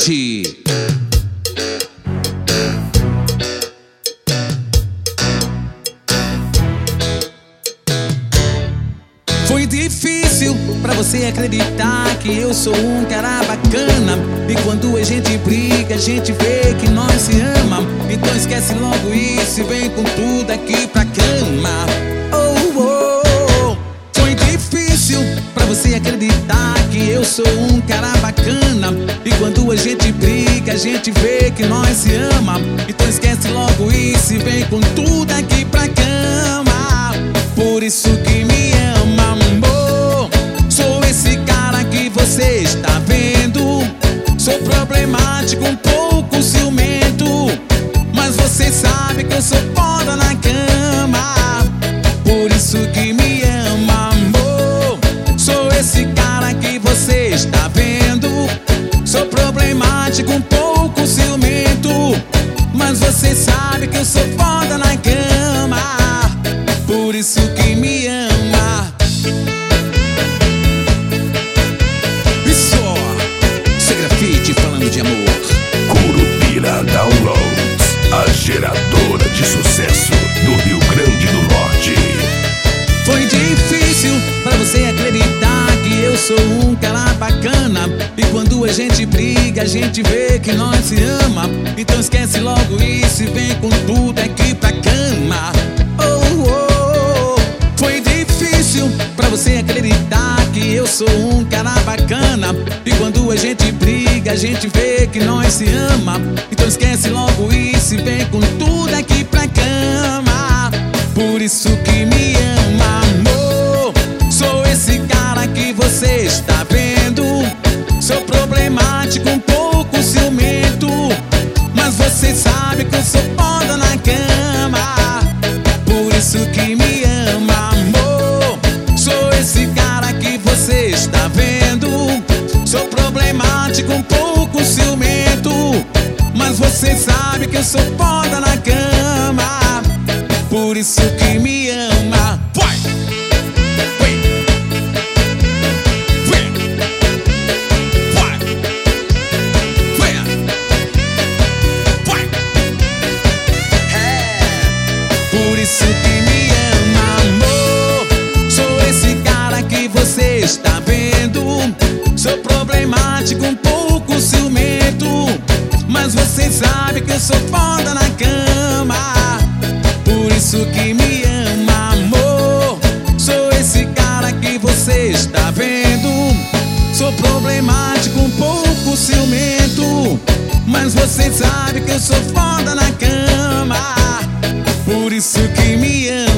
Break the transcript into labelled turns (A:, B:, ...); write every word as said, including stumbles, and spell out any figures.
A: grafite. Foi difícil pra você acreditar que eu sou um cara bacana. E quando a gente briga, a gente vê que nós se ama. Então esquece logo isso e vem com tudo aqui pra cama. Oh, oh, oh. Foi difícil pra você acreditar que eu sou um cara bacana. E quando a gente briga, a gente vê que nós se ama. Então esquece logo isso e vem com tudo aqui pra cama. Por isso que me ama, amor. Sou esse cara que você está vendo. Sou problemático, um pouco ciumento, mas você sabe que eu sou foda na cama. Por isso que me ama, amor. Sou esse cara que você está vendo. Sou problemático, um pouco ciumento, mas você sabe que eu sou foda na cama. Por isso que me ama. Isso, isso é grafite falando de amor.
B: Curupira Downloads, a geradora de sucesso do Rio Grande do Norte.
A: Foi difícil pra você acreditar que eu sou um cara bacana. E quando a gente briga, a gente vê que nós se ama. Então esquece logo isso e vem com tudo aqui pra cama. Oh, oh, oh. Foi difícil pra você acreditar que eu sou um cara bacana. E quando a gente briga, a gente vê que nós se ama. Então esquece logo isso e vem com tudo aqui pra cama. Por isso que me ama, amor. Sou esse cara que você está vendo. Sou problemático, um pouco ciumento, mas você sabe que eu sou foda na cama. Por isso que me ama, amor. Sou esse cara que você está vendo. Sou problemático, um pouco ciumento, mas você sabe que eu sou foda na cama. Por isso que me ama. Vai! Vai! Vai! Vai! Vai! Vai! É. Por isso que me ama, amor. Sou esse cara que você está vendo. Sou problemático, um pouco ciumento, mas você sabe que eu sou foda na cama. Por isso que me ama, amor. Sou esse cara que você está vendo. Sou problemático, um pouco ciumento, mas você sabe que eu sou foda na cama. Por isso que me ama.